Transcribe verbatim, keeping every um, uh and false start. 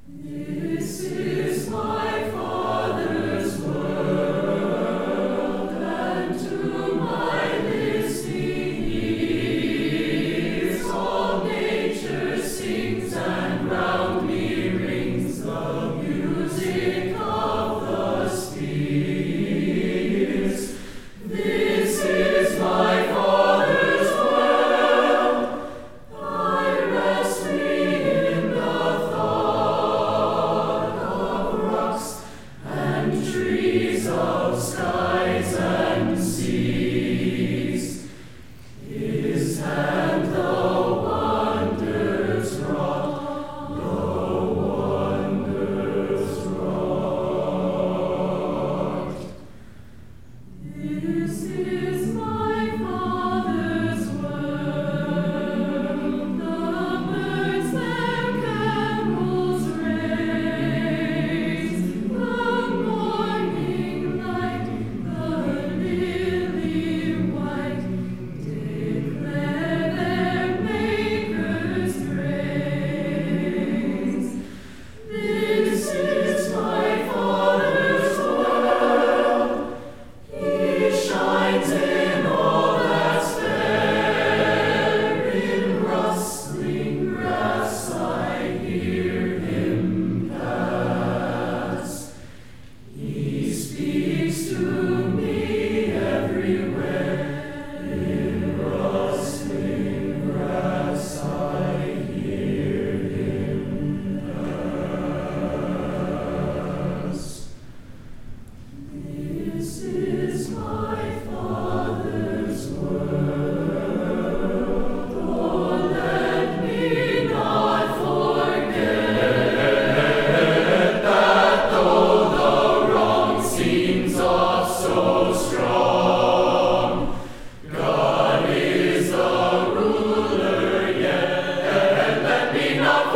This is my Father's world, and to my listening ears all nature sings, and round me rings the music of the spheres. This is my Father's world. I rest me in the thought of rocks and trees, of skies and seas. His hand the wonders wrought, the wonders wrought. This is my Father's world. The birds their carols raise, the morning light, the lily white, declare their Maker's praise. This is my Father's world. He shines in all that's fair. In rustling grass I hear him pass. He speaks to me everywhere. In rustling grass I hear him pass. This is my Father's world. Oh, let me not forget that though the wrong seems oft so strong, God is the ruler yet, and let me not